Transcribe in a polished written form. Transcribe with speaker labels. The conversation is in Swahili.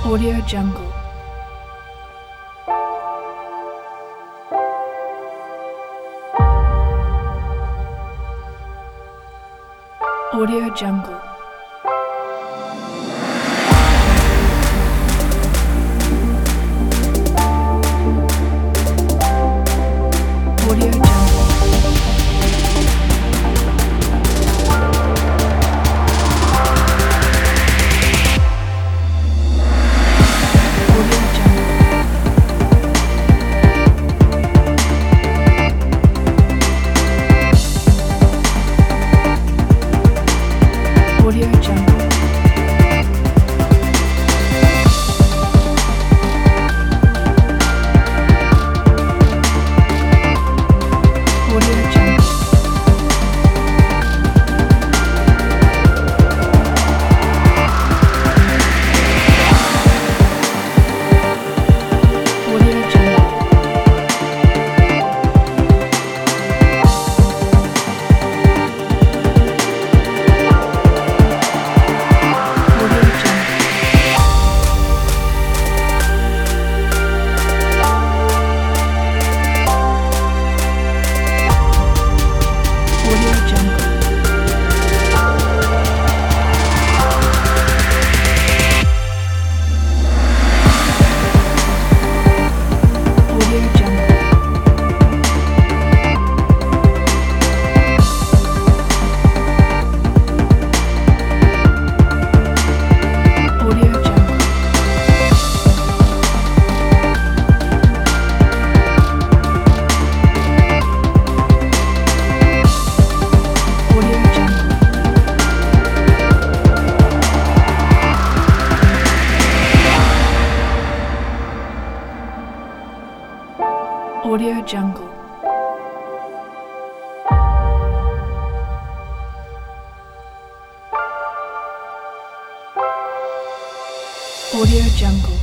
Speaker 1: Audio Jungle. Audio Jungle. Audio Jungle. Audio Jungle. Audio Jungle. Audio Jungle. Audio Jungle. Audio Jungle. Audio Jungle. Audio Jungle. Audio Jungle. Audio Jungle. Audio Jungle. Audio Jungle.